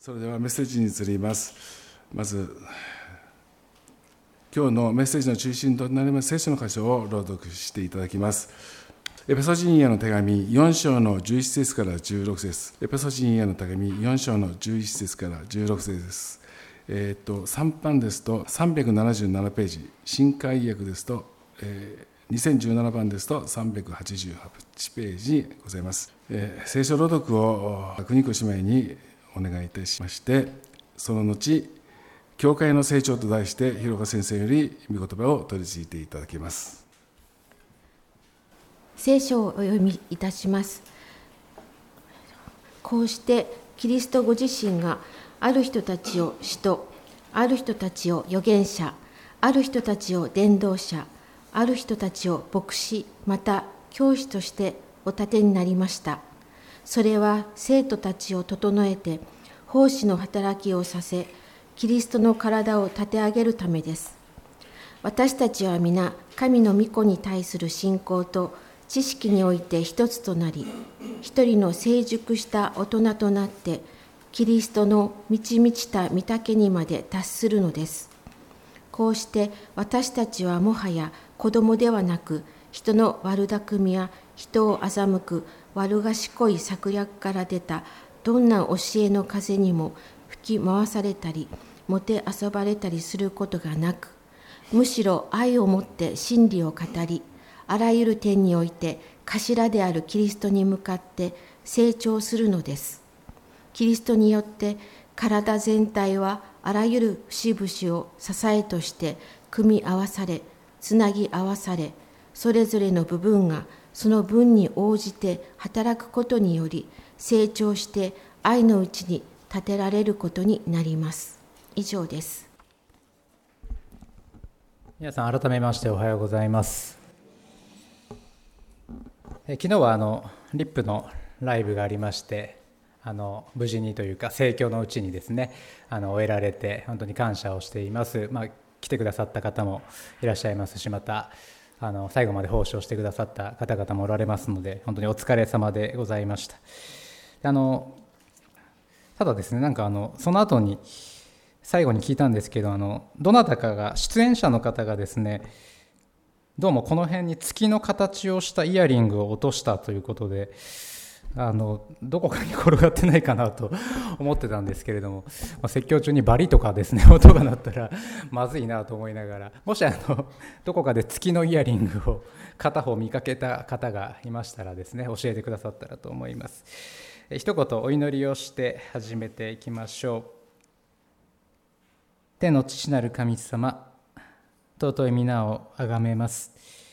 それではメッセージに移ります。まず今日のメッセージの中心となります聖書の箇所を朗読していただきます。エペソ人への手紙4章の11節から16節。エペソ人への手紙4章の11節から16節です。3版ですと377ページ、新海訳ですと、2017番ですと388ページにございます。聖書朗読を邦子姉妹にお願いいたしまして、その後教会の成長と題して広岡先生より御言葉を取り次いでいただきます。 聖書をお読みいたします。こうしてキリストご自身がある人たちを使徒、ある人たちを預言者、ある人たちを伝道者、ある人たちを牧師、また教師としてお立てになりました。それは生徒たちを整えて奉仕の働きをさせ、キリストの体を立て上げるためです。私たちは皆神の御子に対する信仰と知識において一つとなり、一人の成熟した大人となってキリストの満ち満ちた御丈にまで達するのです。こうして私たちはもはや子供ではなく、人の悪巧みや人を欺く悪賢い策略から出たどんな教えの風にも吹き回されたり、もてあそばれたりすることがなく、むしろ愛をもって真理を語り、あらゆる点において頭であるキリストに向かって成長するのです。キリストによって体全体はあらゆる節々を支えとして組み合わされ、つなぎ合わされ、それぞれの部分がその分に応じて働くことにより成長して愛のうちに立てられることになります。以上です。 皆さん改めましておはようございます。昨日はリップのライブがありまして、無事にというか盛況のうちにですね終えられて本当に感謝をしています。来てくださった方もいらっしゃいますし、また最後まで奉仕をしてくださった方々もおられますので、本当にお疲れ様でございました。ただですね、その後に最後に聞いたんですけど、どなたかが出演者の方がですね、どうもこの辺に月の形をしたイヤリングを落としたということで、どこかに転がってないかなと思ってたんですけれども、説教中にバリとかですね音が鳴ったらまずいなと思いながら、もしどこかで月のイヤリングを片方見かけた方がいましたらですね、教えてくださったらと思います。一言お祈りをして始めていきましょう。天の父なる神様、尊い皆をあがめます。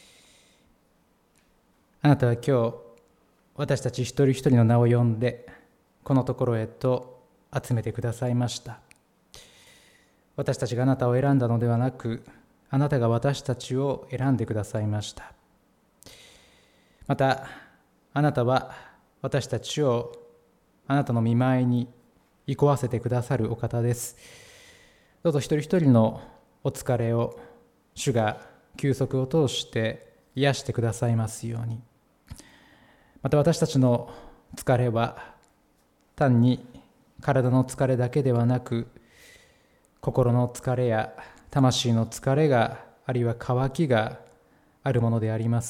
あなたは今日私たち一人一人の名を呼んでこのところへと集めてくださいました。私たちがあなたを選んだのではなく、あなたが私たちを選んでくださいました。またあなたは私たちをあなたの御前に憩わせてくださるお方です。どうぞ一人一人のお疲れを主が休息を通して癒してくださいますように。また私たちの疲れは単に体の疲れだけではなく、心の疲れや魂の疲れが、あるいは渇きがあるものであります。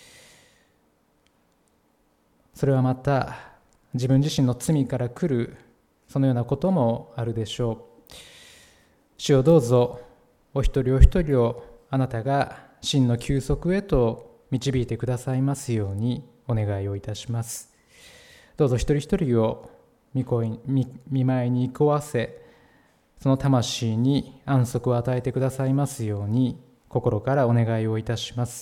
それはまた自分自身の罪から来るそのようなこともあるでしょう。主よ、どうぞお一人お一人をあなたが真の休息へと導いてくださいますようにお願いをいたします。どうぞ一人一人を御前に憩わせ、その魂に安息を与えてくださいますように心からお願いをいたします。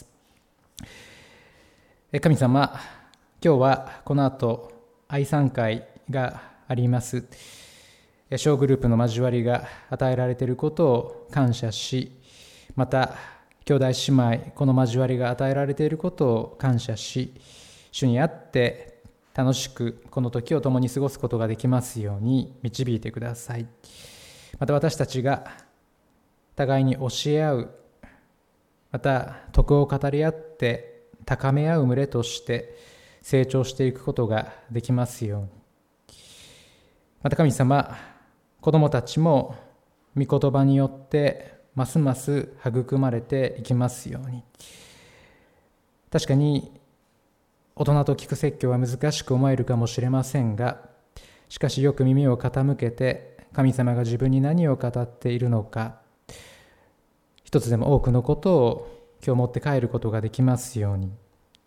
神様、今日はこの後愛賛会があります。小グループの交わりが与えられていることを感謝し、また兄弟姉妹この交わりが与えられていることを感謝し、主にあって楽しくこの時を共に過ごすことができますように導いてください。また私たちが互いに教え合う、また徳を語り合って高め合う群れとして成長していくことができますように。また神様、 子どもたちも御言葉によってますます育まれていきますように。確かに大人と聞く説教は難しく思えるかもしれませんが、しかしよく耳を傾けて神様が自分に何を語っているのか、一つでも多くのことを今日持って帰ることができますように。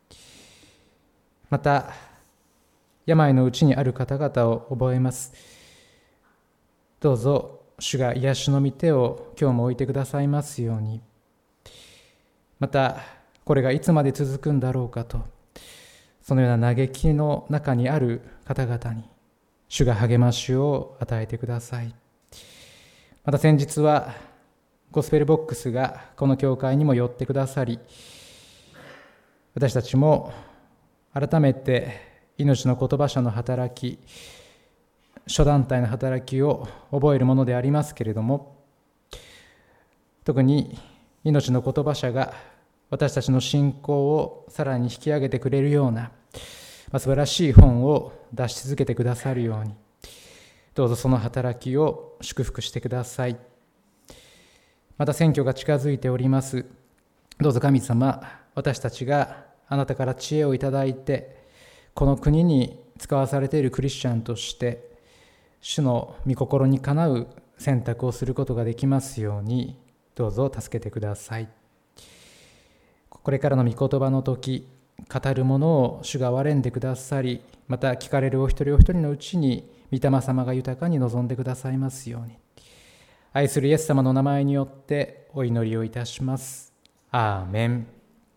また病のうちにある方々を覚えます。どうぞ主が癒しの御手を今日も置いてくださいますように。またこれがいつまで続くんだろうかと、そのような嘆きの中にある方々に主が励ましを与えてください。また先日はゴスペルボックスがこの教会にも寄ってくださり、私たちも改めて命の言葉社の働き、諸団体の働きを覚えるものでありますけれども、特に命の言葉社が私たちの信仰をさらに引き上げてくれるような素晴らしい本を出し続けてくださるように、どうぞその働きを祝福してください。また選挙が近づいております。どうぞ神様、私たちがあなたから知恵をいただいて、この国に使わされているクリスチャンとして主の御心にかなう選択をすることができますように、どうぞ助けてください。これからの御言葉の時、語るものを主が憐れんでくださり、また聞かれるお一人お一人のうちに御霊様が豊かに望んでくださいますように。愛するイエス様の名前によってお祈りをいたします。アーメン。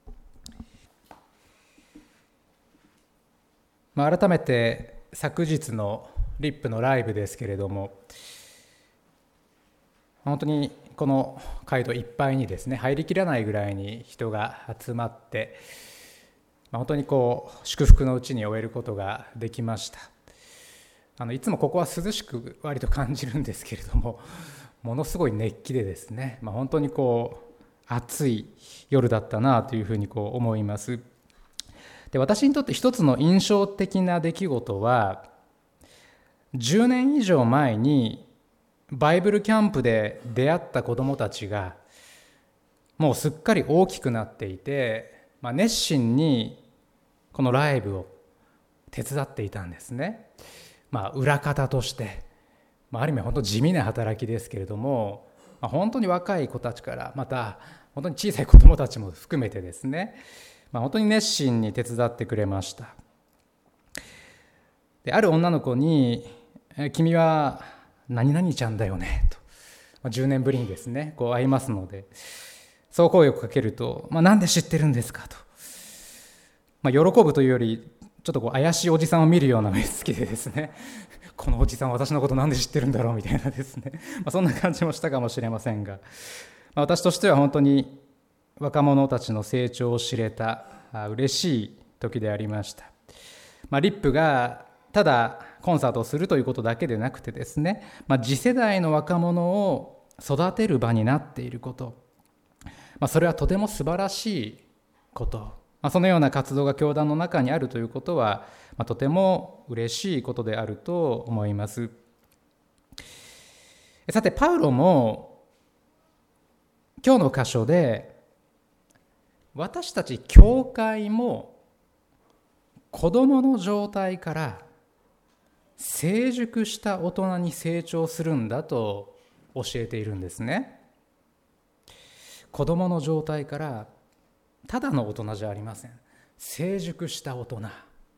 改めて昨日のリップのライブですけれども、本当にこの会場いっぱいにですね、入りきらないぐらいに人が集まって、本当に祝福のうちに終えることができました。いつもここは涼しく割と感じるんですけれども、ものすごい熱気でですね、本当に暑い夜だったなというふうに思います。で、私にとって一つの印象的な出来事は、10年以上前にバイブルキャンプで出会った子どもたちがもうすっかり大きくなっていて、熱心にこのライブを手伝っていたんですね。裏方として、ある意味本当地味な働きですけれども、本当に若い子たちからまた本当に小さい子どもたちも含めてですね、本当に熱心に手伝ってくれました。で、ある女の子に君は何々ちゃんだよねと、10年ぶりにですね会いますので、そう声をかけると、なんで知ってるんですかと、喜ぶというよりちょっと怪しいおじさんを見るような目つきでですねこのおじさん私のことなんで知ってるんだろうみたいなですね、そんな感じもしたかもしれませんが、私としては本当に若者たちの成長を知れた嬉しい時でありました。リップがただコンサートをするということだけでなくてですね、次世代の若者を育てる場になっていること、それはとても素晴らしいこと、そのような活動が教団の中にあるということは、とても嬉しいことであると思います。さて、パウロも今日の箇所で、私たち教会も子供の状態から成熟した大人に成長するんだと教えているんですね。子供の状態からただの大人じゃありません。成熟した大人。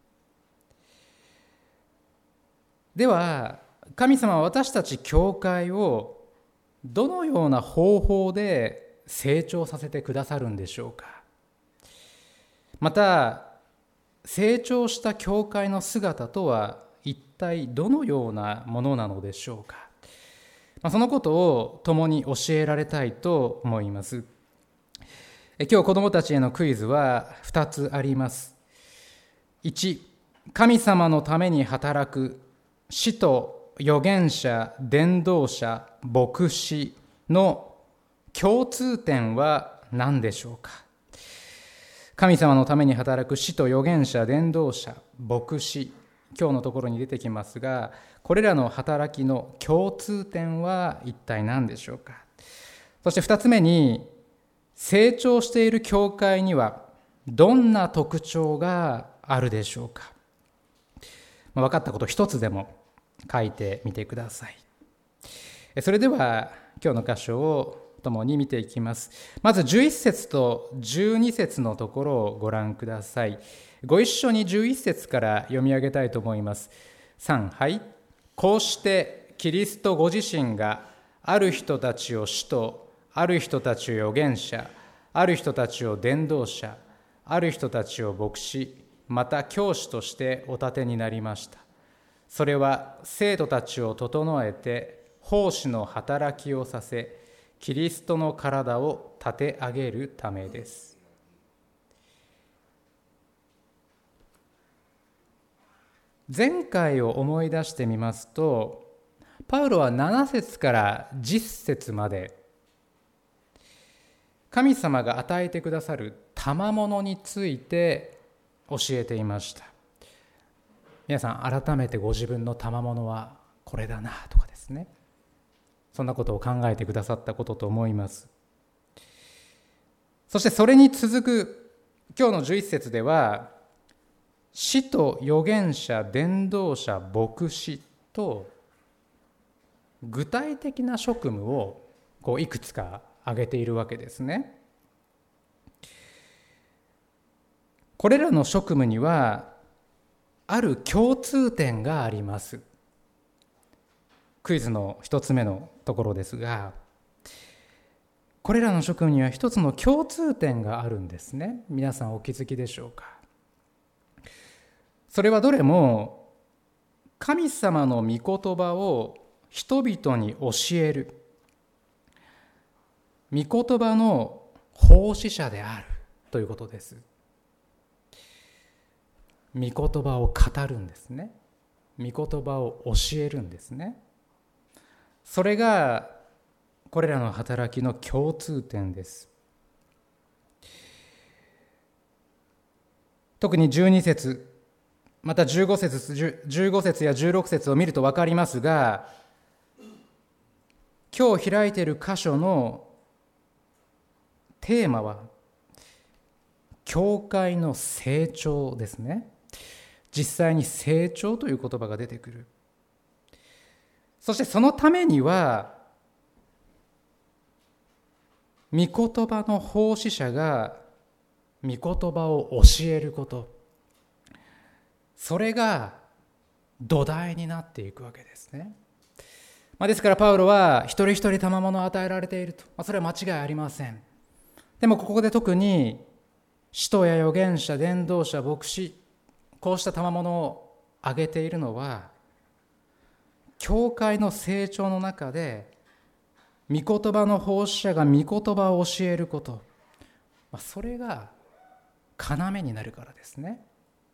では、神様は私たち教会をどのような方法で成長させてくださるんでしょうか。また、成長した教会の姿とは一体どのようなものなのでしょうか。そのことを共に教えられたいと思います。今日子どもたちへのクイズは2つあります。1、神様のために働く使徒、預言者、伝道者、牧師の共通点は何でしょうか。神様のために働く使徒、預言者、伝道者、牧師、 今日のところに出てきますが、これらの働きの共通点は一体何でしょうか。そして2つ目に、成長している教会にはどんな特徴があるでしょうか。分かったこと一つでも書いてみてください。それでは今日の箇所を共に見ていきます。まず11節と12節のところをご覧ください。ご一緒に11節から読み上げたいと思います。3、はい。こうしてキリストご自身がある人たちを使徒、ある人たちを預言者、ある人たちを伝道者、ある人たちを牧師、また教師としてお立てになりました。それは生徒たちを整えて奉仕の働きをさせ、キリストの体を立て上げるためです。前回を思い出してみますと、パウロは7節から10節まで神様が与えてくださる賜物について教えていました。皆さん改めてご自分の賜物はこれだなとかですね、そんなことを考えてくださったことと思います。そしてそれに続く今日の11節では、使徒、預言者、伝道者、牧師と具体的な職務をいくつか挙げているわけですね。これらの職務にはある共通点があります。クイズの一つ目のところですが、これらの職務には一つの共通点があるんですね。皆さんお気づきでしょうか。それはどれも神様の御言葉を人々に教える、御言葉の奉仕者であるということです。御言葉を語るんですね。御言葉を教えるんですね。それがこれらの働きの共通点です。特に12節また15節や16節を見ると分かりますが、今日開いている箇所のテーマは教会の成長ですね。実際に成長という言葉が出てくる。そしてそのためには御言葉の奉仕者が御言葉を教えること、それが土台になっていくわけですね。ですからパウロは一人一人賜物を与えられていると、それは間違いありません。でもここで特に使徒や預言者、伝道者、牧師、こうした賜物を挙げているのは、教会の成長の中で御言葉の奉仕者が御言葉を教えること、それが要になるからですね。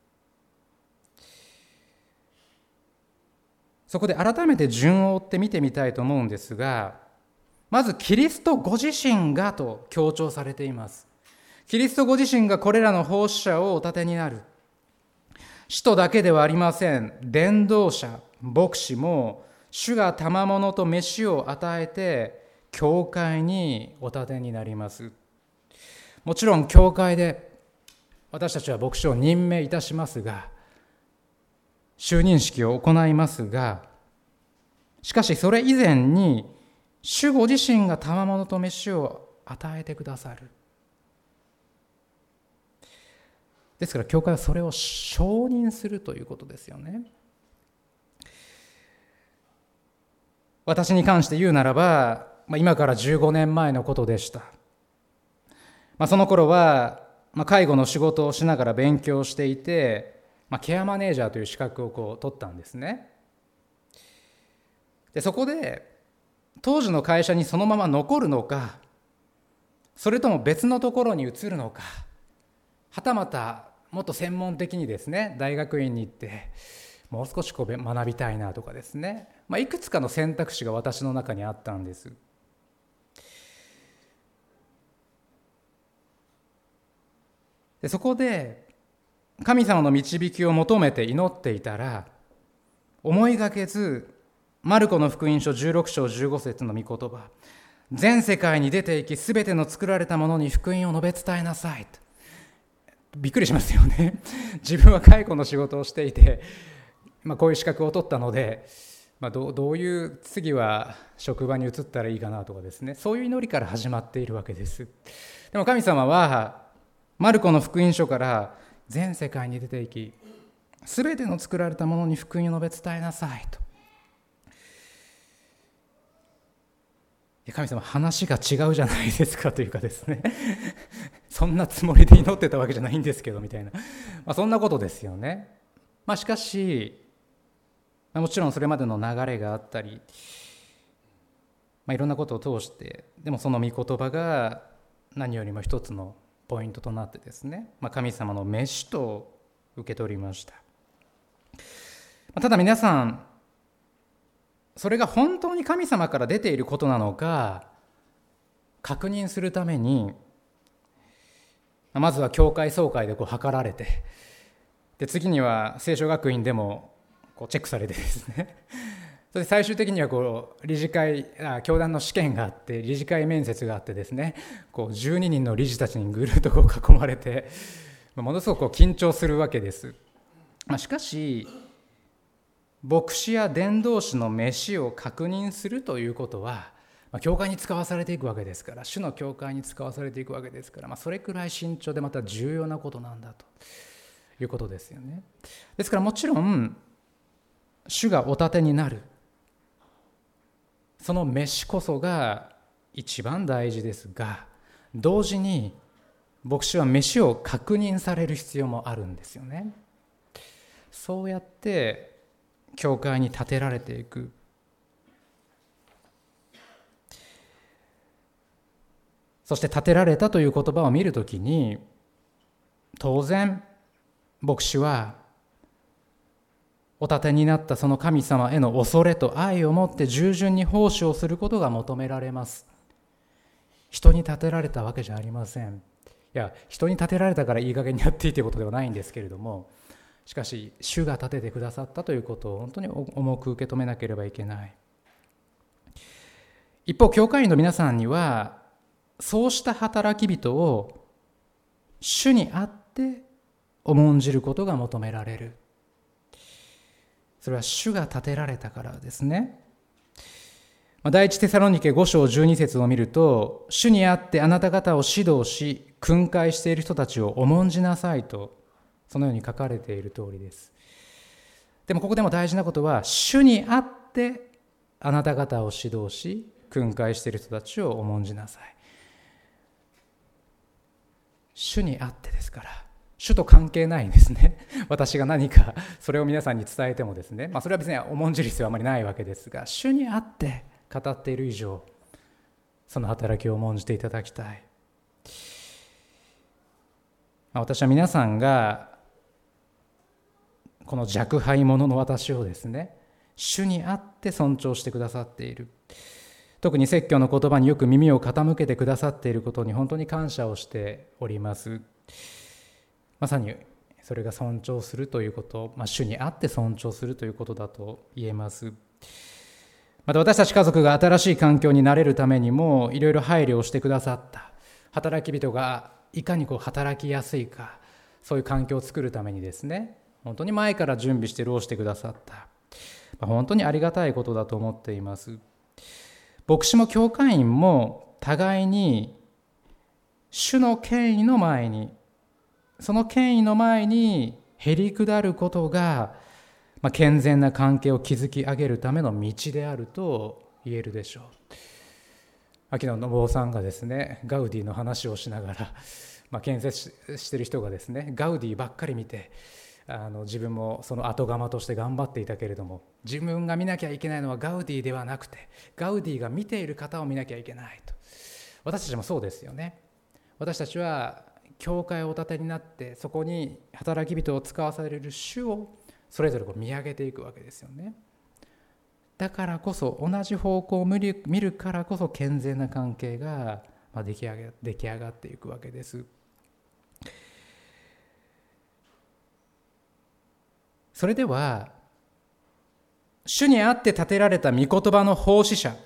そこで改めて順を追って見てみたいと思うんですが、まずキリストご自身がと強調されています。キリストご自身がこれらの奉仕者をお立てになる。使徒だけではありません。伝道者、牧師も主が賜物と飯を与えて教会にお立てになります。もちろん教会で私たちは牧師を任命いたしますが、就任式を行いますが、しかしそれ以前に主ご自身が賜物と飯を与えてくださる。ですから教会はそれを承認するということですよね。私に関して言うならば、今から15年前のことでした。その頃は介護の仕事をしながら勉強していて、ケアマネージャーという資格を取ったんですね。でそこで当時の会社にそのまま残るのか、それとも別のところに移るのか、はたまたもっと専門的にですね、大学院に行ってもう少し学びたいなとかですね、いくつかの選択肢が私の中にあったんです。でそこで神様の導きを求めて祈っていたら、思いがけずマルコの福音書16章15節の御言葉、全世界に出て行き、すべての作られたものに福音を述べ伝えなさいと。びっくりしますよね。自分は介護の仕事をしていて、こういう資格を取ったので、どういう次は職場に移ったらいいかなとかですね、そういう祈りから始まっているわけです。でも神様はマルコの福音書から全世界に出て行き、すべての作られたものに福音を述べ伝えなさいと。神様、話が違うじゃないですかというかですねそんなつもりで祈ってたわけじゃないんですけどみたいな、そんなことですよね。しかしもちろんそれまでの流れがあったり、いろんなことを通して、でもその御言葉が何よりも一つのポイントとなってですね、神様の召しと受け取りました。ただ皆さん、それが本当に神様から出ていることなのか確認するために、まずは教会総会で測られて、で次には聖書学院でもチェックされてですね、それで最終的には理事会、教団の試験があって、理事会面接があってですね、12人の理事たちにぐるっと囲まれて、ものすごく緊張するわけです。しかし牧師や伝道師の召しを確認するということは、教会に使わされていくわけですから、主の教会に使わされていくわけですから、それくらい慎重でまた重要なことなんだということですよね。ですからもちろん主がお立てになる、その召しこそが一番大事ですが、同時に牧師は召しを確認される必要もあるんですよね。そうやって教会に立てられていく。そして立てられたという言葉を見るときに、当然牧師はお立てになったその神様への恐れと愛を持って従順に奉仕をすることが求められます。人に立てられたわけじゃありません。人に立てられたからいい加減にやっていいということではないんですけれども、しかし主が立ててくださったということを本当に重く受け止めなければいけない。一方、教会員の皆さんにはそうした働き人を主にあって重んじることが求められる。それは主が立てられたからですね。第一テサロニケ5章12節を見ると、主にあってあなた方を指導し訓戒している人たちを重んじなさいと、そのように書かれている通りです。でもここでも大事なことは、主にあってあなた方を指導し訓戒している人たちを重んじなさい。主にあってですから、主と関係ないんですね。私が何かそれを皆さんに伝えてもですね、それは別に重んじる必要はあまりないわけですが、主にあって語っている以上、その働きを重んじていただきたい。私は皆さんがこの若輩者の私をですね、主にあって尊重してくださっている、特に説教の言葉によく耳を傾けてくださっていることに本当に感謝をしております。まさにそれが尊重するということ、主にあって尊重するということだと言えます。また私たち家族が新しい環境に慣れるためにもいろいろ配慮をしてくださった。働き人がいかに働きやすいか、そういう環境を作るためにですね、本当に前から準備して労してくださった。本当にありがたいことだと思っています。牧師も教会員も互いに主の権威の前に、その権威の前にへり下ることが、健全な関係を築き上げるための道であると言えるでしょう。秋野信夫さんがですね、ガウディの話をしながら、建設している人がですね、ガウディばっかり見て、自分もその後釜として頑張っていたけれども、自分が見なきゃいけないのはガウディではなくて、ガウディが見ている方を見なきゃいけないと。私たちもそうですよね。私たちは教会をお立てになって、そこに働き人を使わされる主をそれぞれ見上げていくわけですよね。だからこそ、同じ方向を見るからこそ健全な関係が出来上がっていくわけです。 それでは、主にあって立てられた御言葉の奉仕者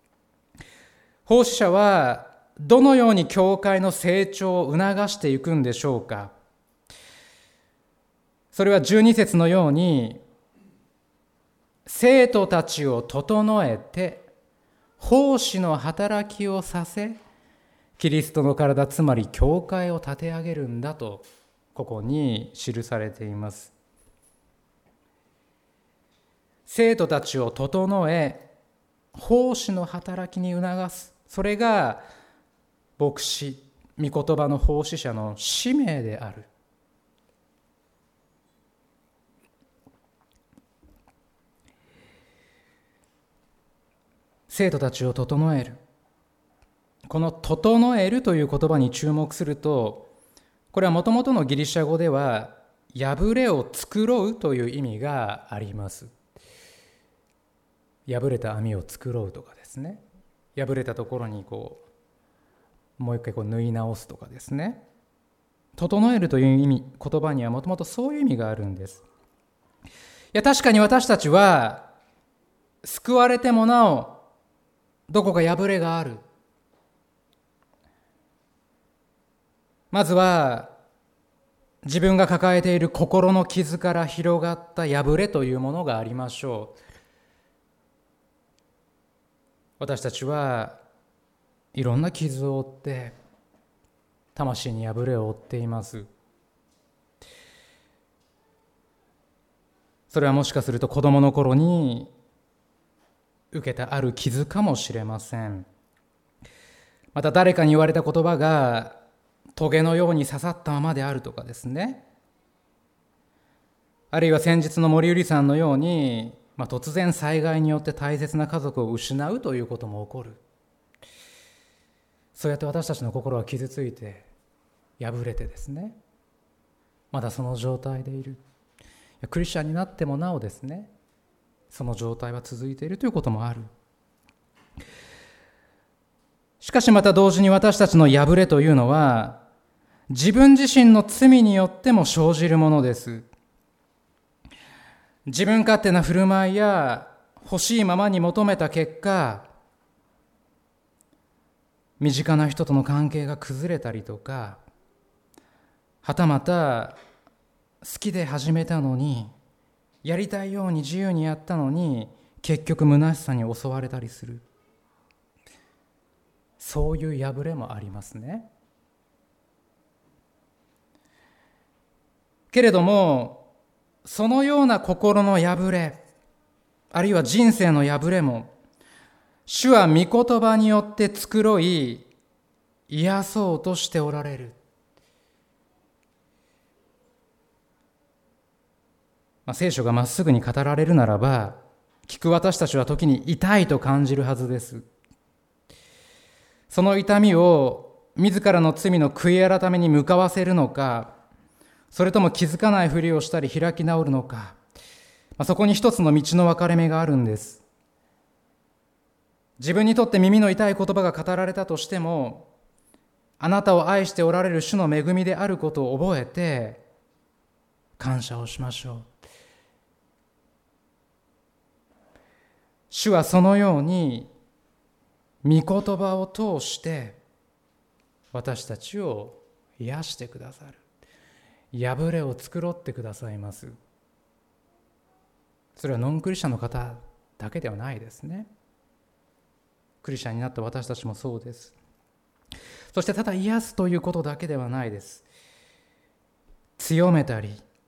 はどのように教会の成長を促していくんでしょうか。それは12節のように、生徒たちを整えて奉仕の働きをさせ、キリストの体、つまり教会を立て上げるんだとここに記されています。生徒たちを整え、奉仕の働きに促す。それが牧師、御言葉の奉仕者の使命である。生徒たちを整える。この整えるという言葉に注目すると、これはもともとのギリシャ語では破れを繕うという意味があります。破れた網を繕うとかですね、破れたところにもう一回縫い直すとかですね、整えるという言葉にはもともとそういう意味があるんです。いや、確かに私たちは救われてもなおどこか破れがある。まずは自分が抱えている心の傷から広がった破れというものがありましょう。私たちはいろんな傷を負って魂に破れを負っています。それはもしかすると子供の頃に受けたある傷かもしれません。また誰かに言われた言葉が棘のように刺さったままであるとかですね、あるいは先日の森百合さんのように、突然災害によって大切な家族を失うということも起こる。そうやって私たちの心は傷ついて破れてですね、まだその状態でいる。クリスチャンになってもなおですね、その状態は続いているということもある。しかしまた同時に私たちの破れというのは自分自身の罪によっても生じるものです。自分勝手な振る舞いや欲しいままに求めた結果、身近な人との関係が崩れたりとか、はたまた好きで始めたのに、やりたいように自由にやったのに結局虚しさに襲われたりする。そういう破れもありますね。けれどもそのような心の破れ、あるいは人生の破れも、主は御言葉によって繕い癒そうとしておられる。聖書がまっすぐに語られるならば、聞く私たちは時に痛いと感じるはずです。その痛みを自らの罪の悔い改めに向かわせるのか、それとも気づかないふりをしたり開き直るのか、そこに一つの道の分かれ目があるんです。自分にとって耳の痛い言葉が語られたとしても、あなたを愛しておられる主の恵みであることを覚えて感謝をしましょう。主はそのように御言葉を通して私たちを癒してくださる。破れを繕ってくださいます。それはノンクリスチャンの方だけではないですね。クリスチャンになった私たちもそうです。そしてただ癒すということだけではないです。強めたり、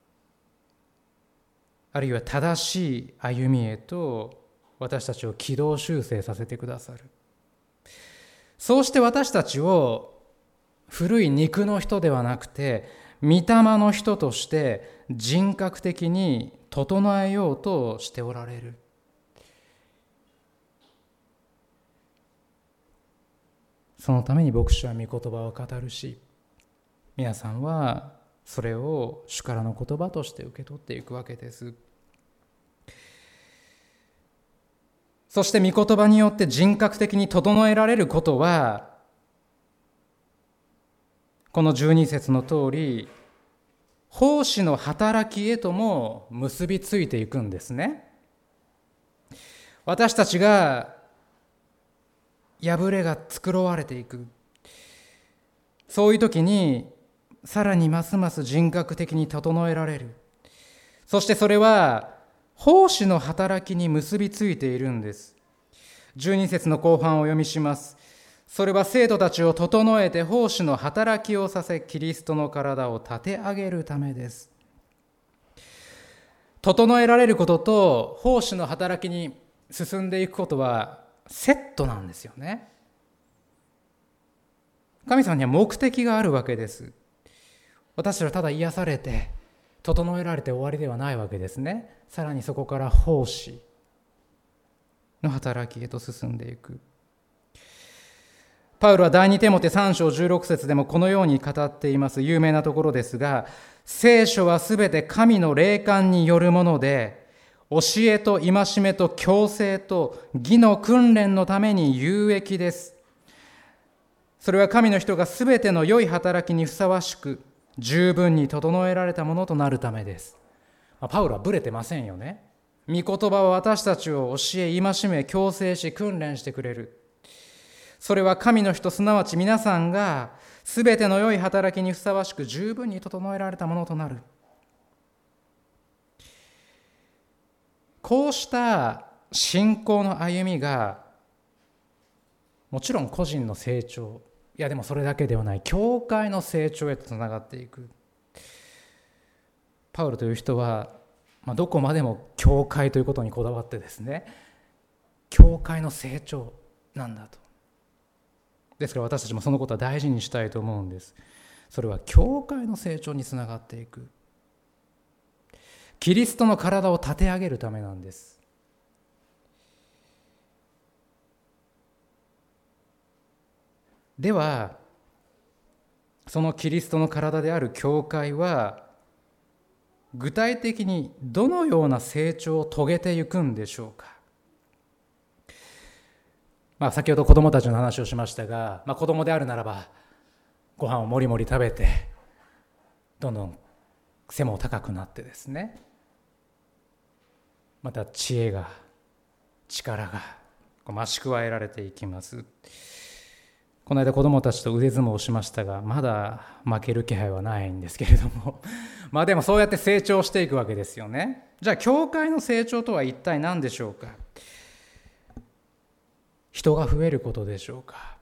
あるいは正しい歩みへと私たちを軌道修正させてくださる。そうして私たちを古い肉の人ではなくて、御霊の人として人格的に整えようとしておられる。そのために牧師は御言葉を語るし、皆さんはそれを主からの言葉として受け取っていくわけです。そして御言葉によって人格的に整えられることは、この12節の通り、 奉仕の働きへとも結びついていくんですね。私たちが破れが繕われていく、そういう時にさらにますます人格的に整えられる。そしてそれは奉仕の働きに結びついているんです。12節の後半をお読みします。それは生徒たちを整えて奉仕の働きをさせ、キリストの体を立て上げるためです。整えられることと奉仕の働きに進んでいくことはセットなんですよね。神様には目的があるわけです。私たちはただ癒されて整えられて終わりではないわけですね。さらにそこから奉仕の働きへと進んでいく。パウロは第2テモテ3章16節でもこのように語っています。有名なところですが、聖書はすべて神の霊感によるもので、教えと戒めと矯正と義の訓練のために有益です。それは神の人がすべての良い働きにふさわしく十分に整えられたものとなるためです。パウロはブレてませんよね。御言葉は私たちを教え、戒め、矯正し、訓練してくれる。それは神の人、すなわち皆さんがすべての良い働きにふさわしく十分に整えられたものとなる。こうした信仰の歩みがもちろん個人の成長、いやでもそれだけではない、教会の成長へとつながっていく。パウロという人は、どこまでも教会ということにこだわってですね、教会の成長なんだと。ですから私たちもそのことは大事にしたいと思うんです。それは教会の成長につながっていく。キリストの体を立て上げるためなんです。では、そのキリストの体である教会は、具体的にどのような成長を遂げていくんでしょうか。先ほど子どもたちの話をしましたが、子供であるならばご飯をもりもり食べてどんどん背も高くなってですね、また知恵が力が増し加えられていきます。この間子どもたちと腕相撲をしましたが、まだ負ける気配はないんですけれどもでもそうやって成長していくわけですよね。じゃあ教会の成長とは一体何でしょうか。人が増えることでしょうか。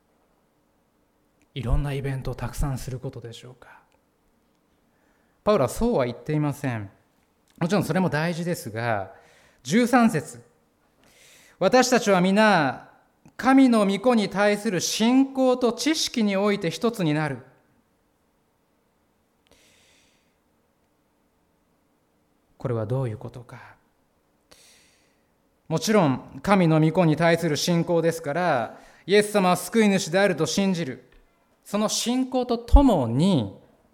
いろんなイベントをたくさんすることでしょうか。パウロはそうは言っていません。もちろんそれも大事ですが、13節、私たちは皆神の御子に対する信仰と知識において一つになる。これはどういうことか。もちろん神の御子に対する信仰ですから、イエス様は救い主であると信じる。その信仰とともに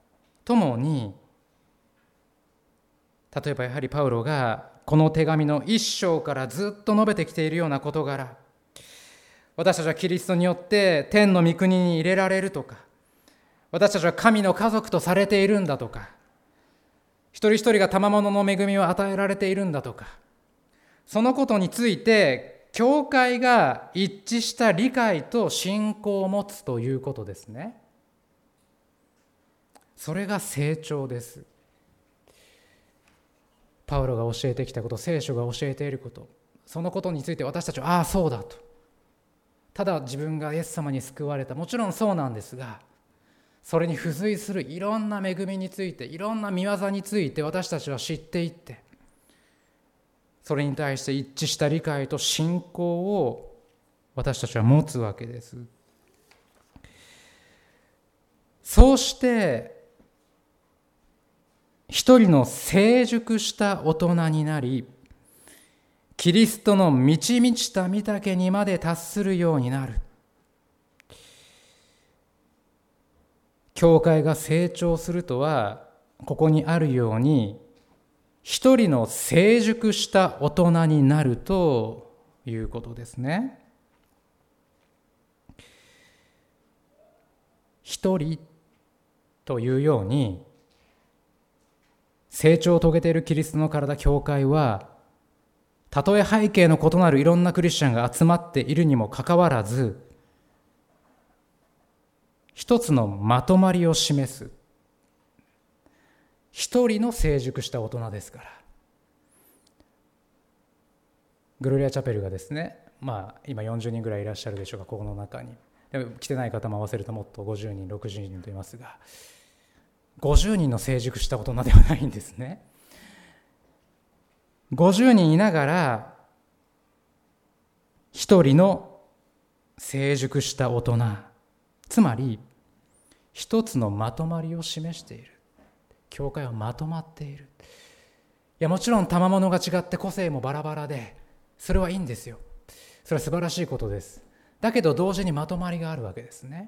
例えばやはりパウロがこの手紙の一章からずっと述べてきているような事柄、私たちはキリストによって天の御国に入れられるとか、私たちは神の家族とされているんだとか、一人一人が賜物の恵みを与えられているんだとか、そのことについて教会が一致した理解と信仰を持つということですね。それが成長です。パウロが教えてきたこと、聖書が教えていること、そのことについて私たちはそうだと、ただ自分がイエス様に救われた、もちろんそうなんですが、それに付随するいろんな恵みについて、いろんな御業について私たちは知っていって、それに対して一致した理解と信仰を私たちは持つわけです。そうして一人の成熟した大人になり、キリストの満ち満ちた御岳にまで達するようになる。教会が成長するとは、ここにあるように一人の成熟した大人になるということですね。一人というように成長を遂げているキリストの体、教会は、たとえ背景の異なるいろんなクリスチャンが集まっているにもかかわらず、一つのまとまりを示す一人の成熟した大人ですから。グロリアチャペルがですね、今40人ぐらいいらっしゃるでしょうか、ここの中に。でも来てない方も合わせるともっと50人60人といますが、50人の成熟した大人ではないんですね。50人いながら一人の成熟した大人、つまり一つのまとまりを示している。教会はまとまっている。いや、もちろん賜物が違って個性もバラバラで、それはいいんですよ。それは素晴らしいことです。だけど同時にまとまりがあるわけですね。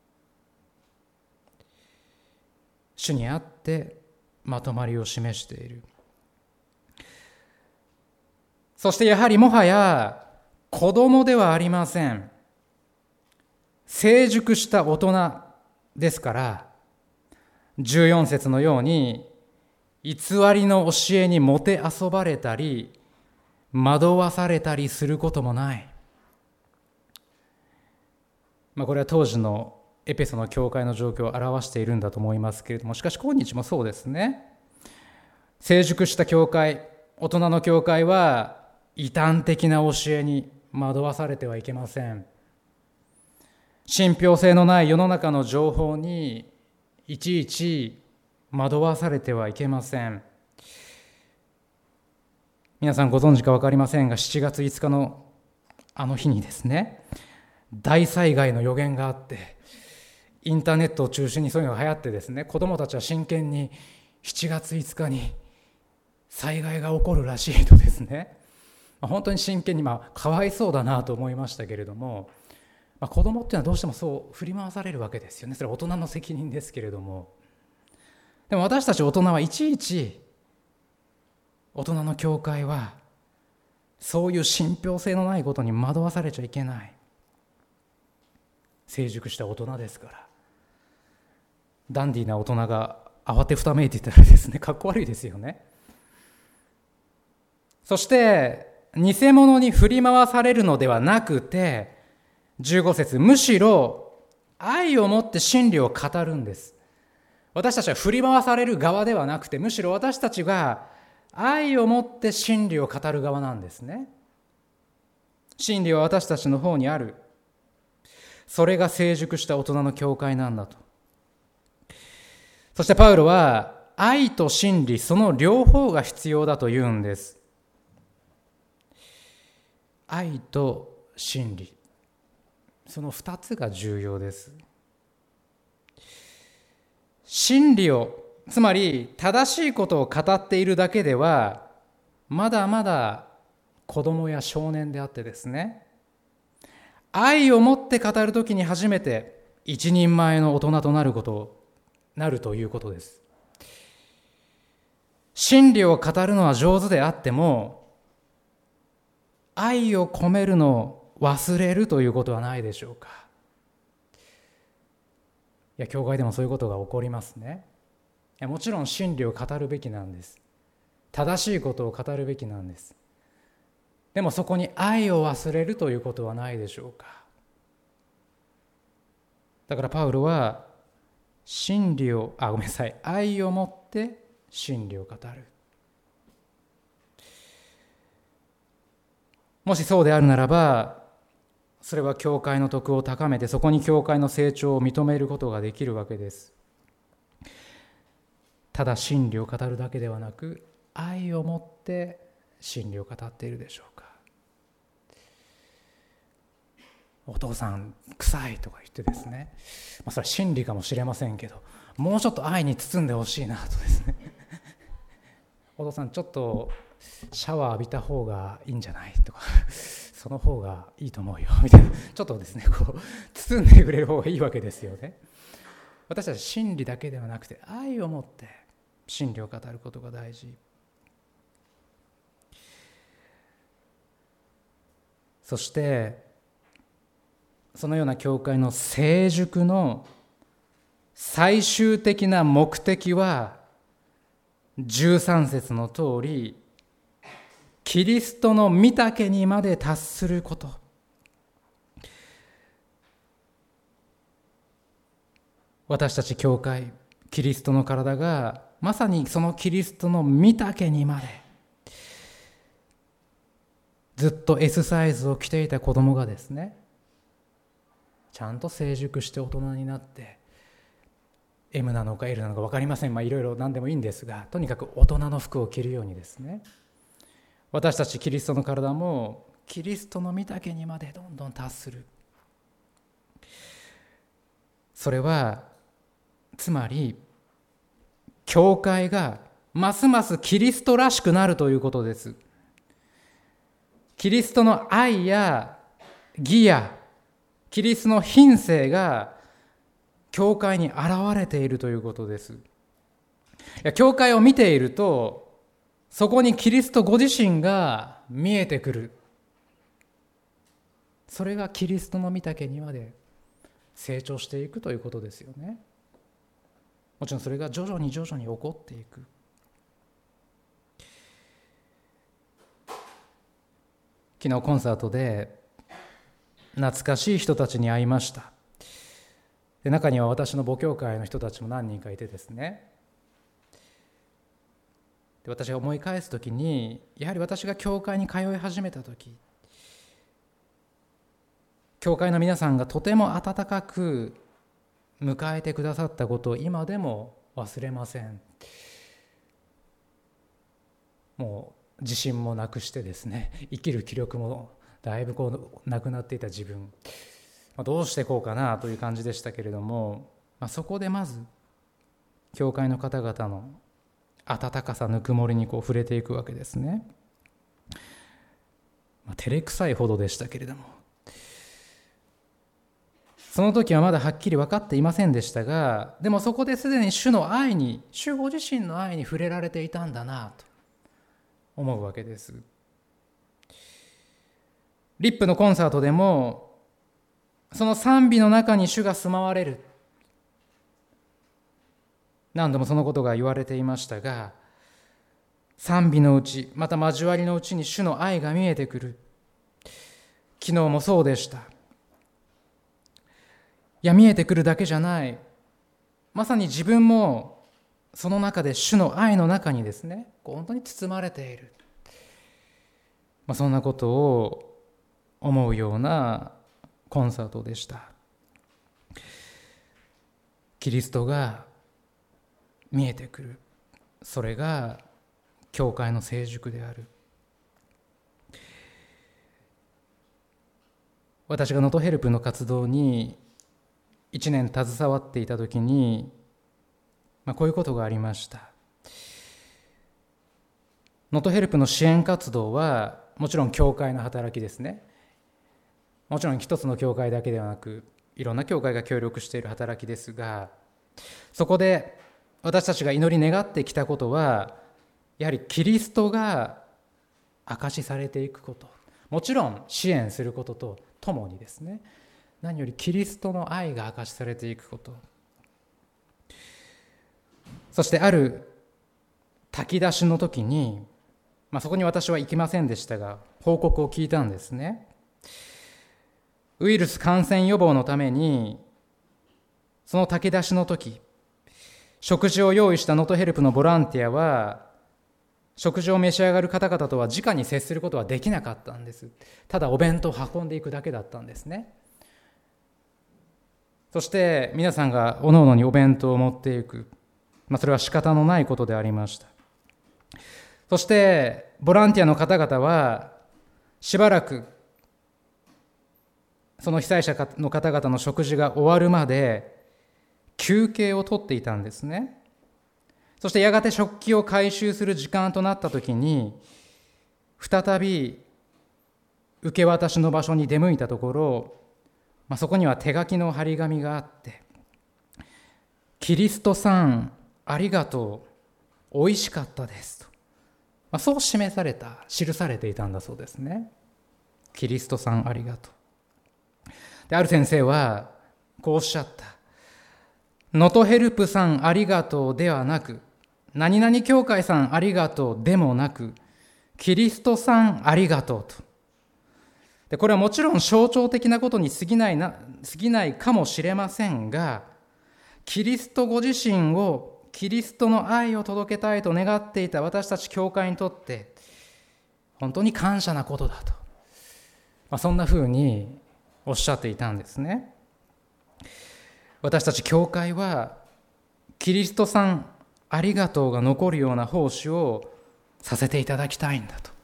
主にあってまとまりを示している。そしてやはりもはや子供ではありません。成熟した大人ですから、14節のように偽りの教えにもてあそばれたり惑わされたりすることもない。これは当時のエペソの教会の状況を表しているんだと思いますけれども、しかし今日もそうですね。成熟した教会、大人の教会は異端的な教えに惑わされてはいけません。信憑性のない世の中の情報にいちいち惑わされてはいけません。皆さんご存知か分かりませんが、7月5日のあの日にですね、大災害の予言があって、インターネットを中心にそういうのが流行ってですね、子どもたちは真剣に7月5日に災害が起こるらしいとですね、本当に真剣にかわいそうだなと思いましたけれども、子供っていうのはどうしてもそう振り回されるわけですよね。それは大人の責任ですけれども、でも私たち大人はいちいち、大人の教会はそういう信憑性のないことに惑わされちゃいけない。成熟した大人ですから。ダンディーな大人が慌てふためいていたらですね、かっこ悪いですよね。そして偽物に振り回されるのではなくて、15節、むしろ愛を持って真理を語るんです。私たちは振り回される側ではなくて、むしろ私たちが愛を持って真理を語る側なんですね。真理は私たちの方にある。それが成熟した大人の教会なんだと。そしてパウロは愛と真理、その両方が必要だと言うんです。愛と真理、その2つが重要です。真理を、つまり正しいことを語っているだけではまだまだ子供や少年であってですね、愛を持って語るときに初めて一人前の大人となるということです。真理を語るのは上手であっても、愛を込めるのを忘れるということはないでしょうか。いや、教会でもそういうことが起こりますね。もちろん真理を語るべきなんです。正しいことを語るべきなんです。でもそこに愛を忘れるということはないでしょうか。だからパウロは愛をもって真理を語る。もしそうであるならば、それは教会の徳を高めて、そこに教会の成長を認めることができるわけです。ただ真理を語るだけではなく、愛をもって真理を語っているでしょうか。お父さん臭いとか言ってですね、それは真理かもしれませんけど、もうちょっと愛に包んでほしいなとですねお父さんちょっとシャワー浴びた方がいいんじゃないとかその方がいいと思うよみたいな、ちょっとですね包んでくれる方がいいわけですよね。私たち真理だけではなくて愛を持って真理を語ることが大事。そしてそのような教会の成熟の最終的な目的は、 13節の通り、キリストの御丈にまで達すること。私たち教会、キリストの体がまさにそのキリストの御丈にまで、ずっと S サイズを着ていた子供がですね、ちゃんと成熟して大人になって、M なのか L なのか分かりません。いろいろ何でもいいんですが、とにかく大人の服を着るようにですね、私たちキリストの体もキリストの御丈にまでどんどん達する。それはつまり教会がますますキリストらしくなるということです。キリストの愛や義やキリストの品性が教会に現れているということです。教会を見ていると、そこにキリストご自身が見えてくる。それがキリストの御丈にまで成長していくということですよね。もちろんそれが徐々に起こっていく。昨日コンサートで懐かしい人たちに会いました。で、中には私の母教会の人たちも何人かいてですね、で、私が思い返すときに、やはり私が教会に通い始めたとき、教会の皆さんがとても温かく迎えてくださったことを今でも忘れません。もう自信もなくしてですね、生きる気力もだいぶなくなっていた自分、どうしてこうかなという感じでしたけれども、そこでまず教会の方々の温かさぬくもりに触れていくわけですね。照れくさいほどでしたけれども、その時はまだはっきり分かっていませんでしたが、でもそこですでに主ご自身の愛に触れられていたんだなと思うわけです。リップのコンサートでも、その賛美の中に主が住まわれる、何度もそのことが言われていましたが、賛美のうち、また交わりのうちに主の愛が見えてくる。昨日もそうでした。見えてくるだけじゃない。まさに自分もその中で主の愛の中にですね、本当に包まれている。そんなことを思うようなコンサートでした。キリストが見えてくる。それが教会の成熟である。私が能登ヘルプの活動に1年携わっていたときに、こういうことがありました。能登ヘルプの支援活動はもちろん教会の働きですね。もちろん一つの教会だけではなく、いろんな教会が協力している働きですが、そこで私たちが祈り願ってきたことは、やはりキリストが証しされていくこと、もちろん支援することとともにですね、何よりキリストの愛が証しされていくこと。そしてある炊き出しの時に、そこに私は行きませんでしたが、報告を聞いたんですね。ウイルス感染予防のために、その炊き出しの時、食事を用意した能登ヘルプのボランティアは、食事を召し上がる方々とは直に接することはできなかったんです。ただお弁当を運んでいくだけだったんですね。そして皆さんが各々にお弁当を持っていく、それは仕方のないことでありました。そしてボランティアの方々はしばらくその被災者の方々の食事が終わるまで休憩をとっていたんですね。そしてやがて食器を回収する時間となったときに、再び受け渡しの場所に出向いたところ、そこには手書きの張り紙があって、キリストさんありがとう、おいしかったですと、そう記されていたんだそうですね。キリストさんありがとう。で、ある先生はこうおっしゃった。能登ヘルプさんありがとうではなく、 何々教会さんありがとうでもなく、キリストさんありがとうと。でこれはもちろん象徴的なことに過ぎないかもしれませんが、キリストご自身を、キリストの愛を届けたいと願っていた私たち教会にとって本当に感謝なことだと、そんなふうにおっしゃっていたんですね。私たち教会はキリストさんありがとうが残るような奉仕をさせていただきたいんだと。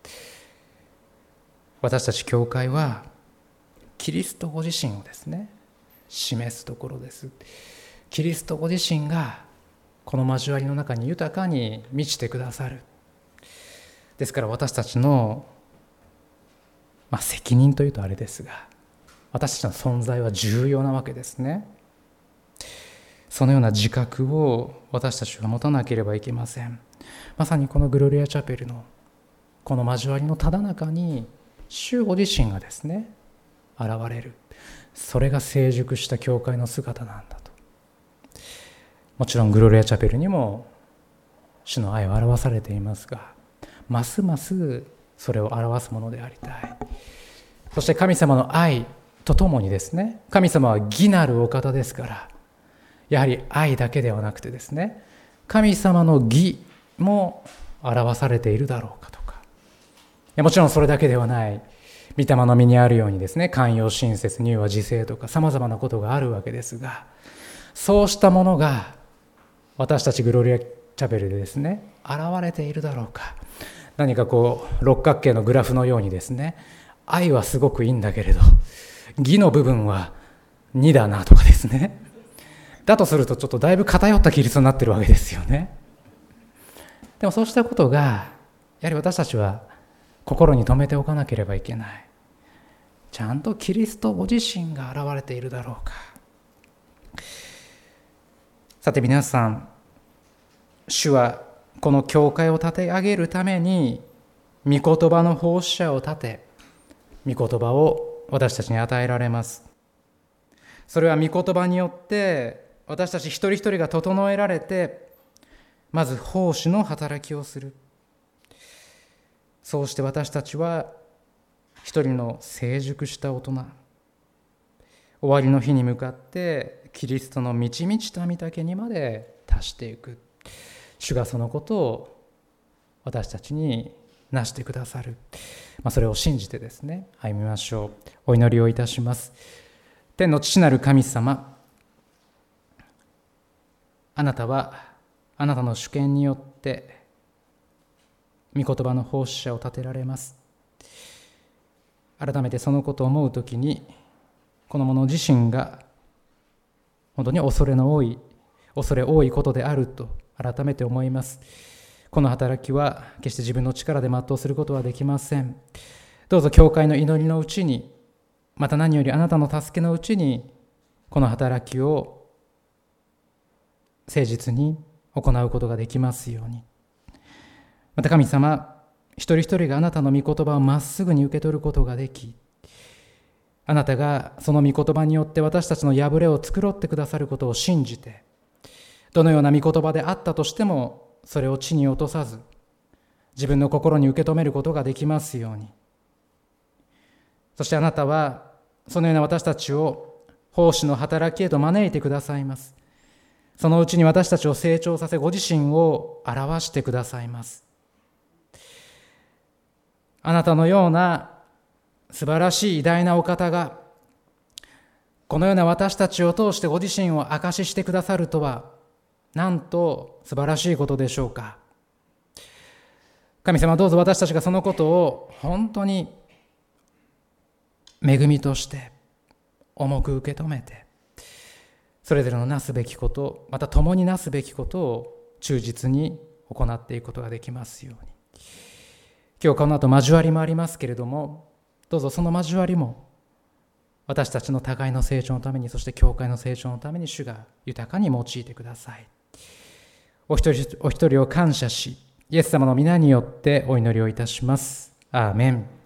私たち教会はキリストご自身をですね、示すところです。キリストご自身がこの交わりの中に豊かに満ちてくださる。ですから私たちの、責任というとあれですが、私たちの存在は重要なわけですね。そのような自覚を私たちは持たなければいけません。まさにこのグロリアチャペルのこの交わりのただ中に主ご自身がですね、現れる。それが成熟した教会の姿なんだと。もちろんグロリアチャペルにも主の愛を表されていますが、ますますそれを表すものでありたい。そして神様の愛とともにですね、神様は義なるお方ですから、やはり愛だけではなくてですね、神様の義も表されているだろうかとか、もちろんそれだけではない、御霊の身にあるようにですね、寛容親切柔和自制とかさまざまなことがあるわけですが、そうしたものが私たちグロリアチャペルでですね、現れているだろうか。何か六角形のグラフのようにですね、愛はすごくいいんだけれど義の部分は2だなとかですね、だとするとちょっとだいぶ偏ったキリストになってるわけですよね。でもそうしたことがやはり私たちは心に留めておかなければいけない。ちゃんとキリストご自身が現れているだろうか。さて皆さん、主はこの教会を立て上げるために御言葉の奉仕者を立て、御言葉を私たちに与えられます。それは御言葉によって私たち一人一人が整えられて、まず奉仕の働きをする。そうして私たちは一人の成熟した大人、終わりの日に向かってキリストの満ち満ちた御岳にまで達していく。主がそのことを私たちになしてくださる。それを信じてですね、歩みましょう。お祈りをいたします。天の父なる神様、あなたはあなたの主権によって御言葉の奉仕者を立てられます。改めてそのことを思うときに、この者自身が本当に恐れ多いことであると改めて思います。この働きは決して自分の力で全うすることはできません。どうぞ教会の祈りのうちに、また何よりあなたの助けのうちに、この働きを誠実に行うことができますように。また神様、一人一人があなたの御言葉をまっすぐに受け取ることができ、あなたがその御言葉によって私たちの破れを繕ってくださることを信じて、どのような御言葉であったとしてもそれを地に落とさず、自分の心に受け止めることができますように。そしてあなたはそのような私たちを奉仕の働きへと招いてくださいます。そのうちに私たちを成長させ、ご自身を表してくださいます。あなたのような素晴らしい偉大なお方が、このような私たちを通してご自身を証ししてくださるとは、なんと素晴らしいことでしょうか。神様、どうぞ私たちがそのことを本当に恵みとして重く受け止めて、それぞれのなすべきこと、また共になすべきことを忠実に行っていくことができますように。今日この後交わりもありますけれども、どうぞその交わりも私たちの互いの成長のために、そして教会の成長のために主が豊かに用いてください。お一人お一人を感謝し、イエス様の皆によってお祈りをいたします。アーメン。